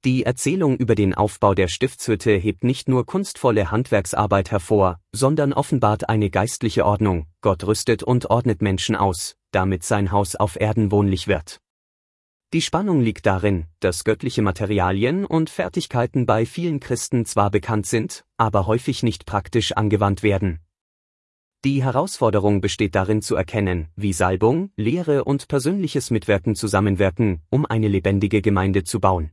Die Erzählung über den Aufbau der Stiftshütte hebt nicht nur kunstvolle Handwerksarbeit hervor, sondern offenbart eine geistliche Ordnung. Gott rüstet und ordnet Menschen aus, damit sein Haus auf Erden wohnlich wird. Die Spannung liegt darin, dass göttliche Materialien und Fertigkeiten bei vielen Christen zwar bekannt sind, aber häufig nicht praktisch angewandt werden. Die Herausforderung besteht darin zu erkennen, wie Salbung, Lehre und persönliches Mitwirken zusammenwirken, um eine lebendige Gemeinde zu bauen.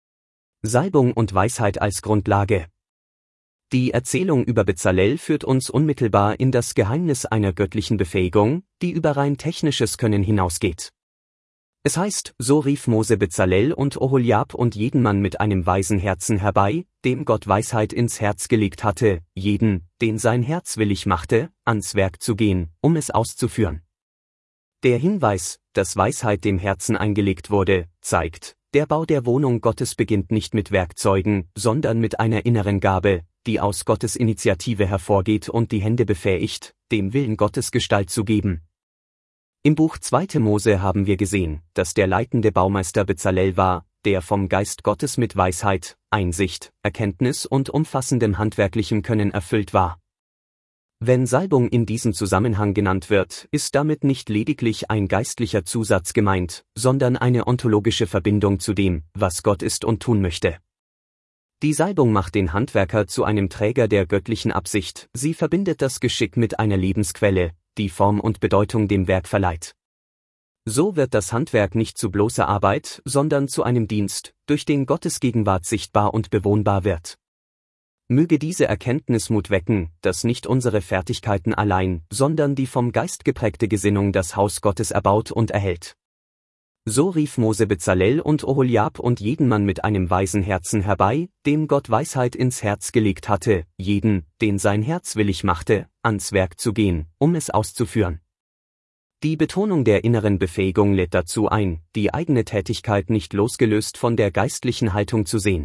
Salbung und Weisheit als Grundlage. Die Erzählung über Bezalel führt uns unmittelbar in das Geheimnis einer göttlichen Befähigung, die über rein technisches Können hinausgeht. Es heißt, so rief Mose Bezalel und Oholiab und jeden Mann mit einem weisen Herzen herbei, dem Gott Weisheit ins Herz gelegt hatte, jeden, den sein Herz willig machte, ans Werk zu gehen, um es auszuführen. Der Hinweis, dass Weisheit dem Herzen eingelegt wurde, zeigt, der Bau der Wohnung Gottes beginnt nicht mit Werkzeugen, sondern mit einer inneren Gabe, die aus Gottes Initiative hervorgeht und die Hände befähigt, dem Willen Gottes Gestalt zu geben. Im Buch 2. Mose haben wir gesehen, dass der leitende Baumeister Bezalel war, der vom Geist Gottes mit Weisheit, Einsicht, Erkenntnis und umfassendem handwerklichem Können erfüllt war. Wenn Salbung in diesem Zusammenhang genannt wird, ist damit nicht lediglich ein geistlicher Zusatz gemeint, sondern eine ontologische Verbindung zu dem, was Gott ist und tun möchte. Die Salbung macht den Handwerker zu einem Träger der göttlichen Absicht, sie verbindet das Geschick mit einer Lebensquelle, die Form und Bedeutung dem Werk verleiht. So wird das Handwerk nicht zu bloßer Arbeit, sondern zu einem Dienst, durch den Gottes Gegenwart sichtbar und bewohnbar wird. Möge diese Erkenntnis Mut wecken, dass nicht unsere Fertigkeiten allein, sondern die vom Geist geprägte Gesinnung das Haus Gottes erbaut und erhält. So rief Mose Bezalel und Oholiab und jeden Mann mit einem weisen Herzen herbei, dem Gott Weisheit ins Herz gelegt hatte, jeden, den sein Herz willig machte, ans Werk zu gehen, um es auszuführen. Die Betonung der inneren Befähigung lädt dazu ein, die eigene Tätigkeit nicht losgelöst von der geistlichen Haltung zu sehen.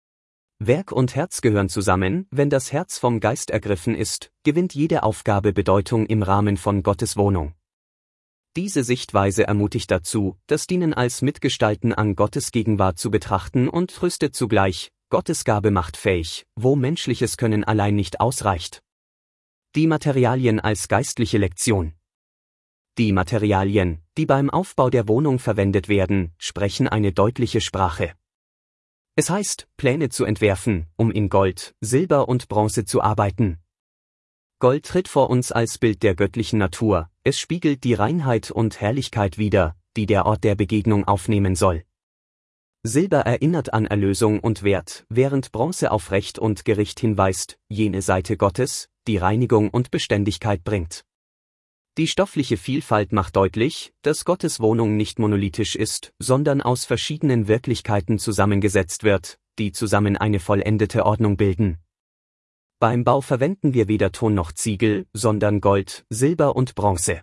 Werk und Herz gehören zusammen, wenn das Herz vom Geist ergriffen ist, gewinnt jede Aufgabe Bedeutung im Rahmen von Gottes Wohnung. Diese Sichtweise ermutigt dazu, das Dienen als Mitgestalten an Gottes Gegenwart zu betrachten und tröstet zugleich, Gottes Gabe macht fähig, wo menschliches Können allein nicht ausreicht. Die Materialien als geistliche Lektion. Die Materialien, die beim Aufbau der Wohnung verwendet werden, sprechen eine deutliche Sprache. Es heißt, Pläne zu entwerfen, um in Gold, Silber und Bronze zu arbeiten. Gold tritt vor uns als Bild der göttlichen Natur, es spiegelt die Reinheit und Herrlichkeit wider, die der Ort der Begegnung aufnehmen soll. Silber erinnert an Erlösung und Wert, während Bronze auf Recht und Gericht hinweist, jene Seite Gottes, die Reinigung und Beständigkeit bringt. Die stoffliche Vielfalt macht deutlich, dass Gottes Wohnung nicht monolithisch ist, sondern aus verschiedenen Wirklichkeiten zusammengesetzt wird, die zusammen eine vollendete Ordnung bilden. Beim Bau verwenden wir weder Ton noch Ziegel, sondern Gold, Silber und Bronze.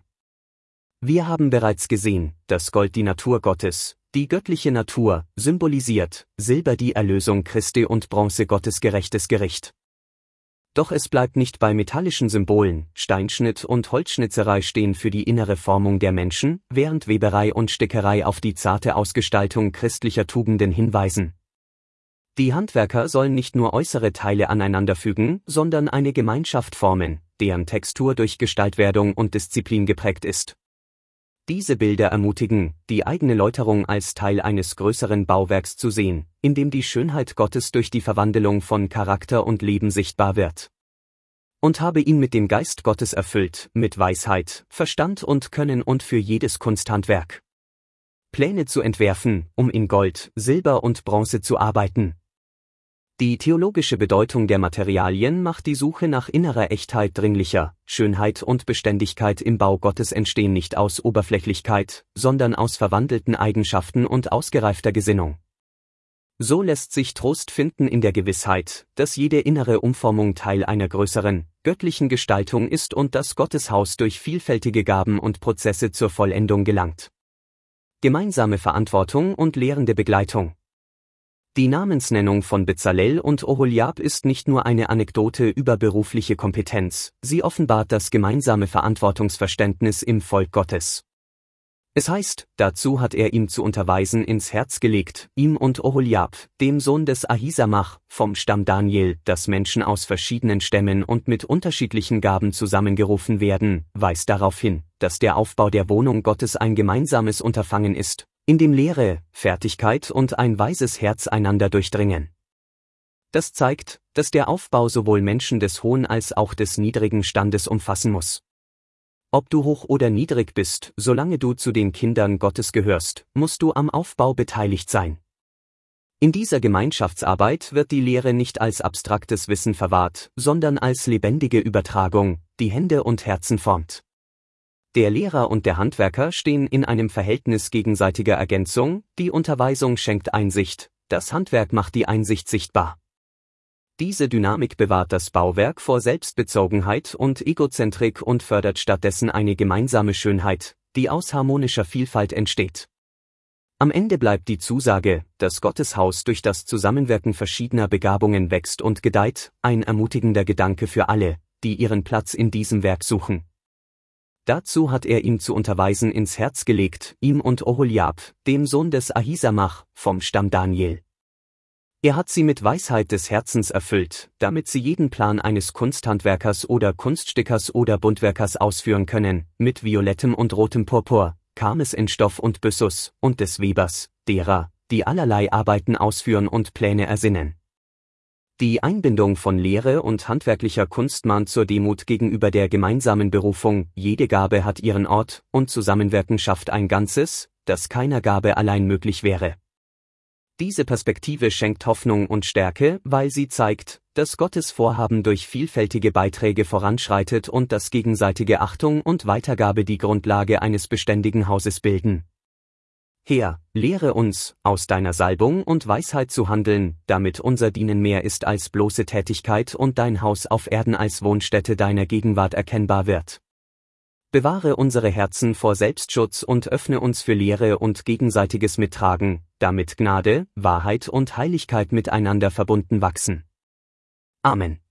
Wir haben bereits gesehen, dass Gold die Natur Gottes, die göttliche Natur, symbolisiert, Silber die Erlösung Christi und Bronze Gottes gerechtes Gericht. Doch es bleibt nicht bei metallischen Symbolen, Steinschnitt und Holzschnitzerei stehen für die innere Formung der Menschen, während Weberei und Stickerei auf die zarte Ausgestaltung christlicher Tugenden hinweisen. Die Handwerker sollen nicht nur äußere Teile aneinanderfügen, sondern eine Gemeinschaft formen, deren Textur durch Gestaltwerdung und Disziplin geprägt ist. Diese Bilder ermutigen, die eigene Läuterung als Teil eines größeren Bauwerks zu sehen, in dem die Schönheit Gottes durch die Verwandlung von Charakter und Leben sichtbar wird. Und habe ihn mit dem Geist Gottes erfüllt, mit Weisheit, Verstand und Können und für jedes Kunsthandwerk. Pläne zu entwerfen, um in Gold, Silber und Bronze zu arbeiten. Die theologische Bedeutung der Materialien macht die Suche nach innerer Echtheit dringlicher. Schönheit und Beständigkeit im Bau Gottes entstehen nicht aus Oberflächlichkeit, sondern aus verwandelten Eigenschaften und ausgereifter Gesinnung. So lässt sich Trost finden in der Gewissheit, dass jede innere Umformung Teil einer größeren, göttlichen Gestaltung ist und dass Gottes Haus durch vielfältige Gaben und Prozesse zur Vollendung gelangt. Gemeinsame Verantwortung und lehrende Begleitung. Die Namensnennung von Bezalel und Oholiab ist nicht nur eine Anekdote über berufliche Kompetenz, sie offenbart das gemeinsame Verantwortungsverständnis im Volk Gottes. Es heißt, dazu hat er ihm zu unterweisen ins Herz gelegt, ihm und Oholiab, dem Sohn des Ahisamach, vom Stamm Daniel, dass Menschen aus verschiedenen Stämmen und mit unterschiedlichen Gaben zusammengerufen werden, weist darauf hin, dass der Aufbau der Wohnung Gottes ein gemeinsames Unterfangen ist, in dem Lehre, Fertigkeit und ein weises Herz einander durchdringen. Das zeigt, dass der Aufbau sowohl Menschen des hohen als auch des niedrigen Standes umfassen muss. Ob du hoch oder niedrig bist, solange du zu den Kindern Gottes gehörst, musst du am Aufbau beteiligt sein. In dieser Gemeinschaftsarbeit wird die Lehre nicht als abstraktes Wissen verwahrt, sondern als lebendige Übertragung, die Hände und Herzen formt. Der Lehrer und der Handwerker stehen in einem Verhältnis gegenseitiger Ergänzung, die Unterweisung schenkt Einsicht, das Handwerk macht die Einsicht sichtbar. Diese Dynamik bewahrt das Bauwerk vor Selbstbezogenheit und Egozentrik und fördert stattdessen eine gemeinsame Schönheit, die aus harmonischer Vielfalt entsteht. Am Ende bleibt die Zusage, dass Gottes Haus durch das Zusammenwirken verschiedener Begabungen wächst und gedeiht, ein ermutigender Gedanke für alle, die ihren Platz in diesem Werk suchen. Dazu hat er ihm zu unterweisen ins Herz gelegt, ihm und Oholiab, dem Sohn des Ahisamach, vom Stamm Daniel. Er hat sie mit Weisheit des Herzens erfüllt, damit sie jeden Plan eines Kunsthandwerkers oder Kunststickers oder Buntwerkers ausführen können, mit violettem und rotem Purpur, Karmes in Stoff und Byssus, und des Webers, derer, die allerlei Arbeiten ausführen und Pläne ersinnen. Die Einbindung von Lehre und handwerklicher Kunst mahnt zur Demut gegenüber der gemeinsamen Berufung, jede Gabe hat ihren Ort, und Zusammenwirken schafft ein Ganzes, das keiner Gabe allein möglich wäre. Diese Perspektive schenkt Hoffnung und Stärke, weil sie zeigt, dass Gottes Vorhaben durch vielfältige Beiträge voranschreitet und dass gegenseitige Achtung und Weitergabe die Grundlage eines beständigen Hauses bilden. Herr, lehre uns, aus deiner Salbung und Weisheit zu handeln, damit unser Dienen mehr ist als bloße Tätigkeit und dein Haus auf Erden als Wohnstätte deiner Gegenwart erkennbar wird. Bewahre unsere Herzen vor Selbstschutz und öffne uns für Lehre und gegenseitiges Mittragen, damit Gnade, Wahrheit und Heiligkeit miteinander verbunden wachsen. Amen.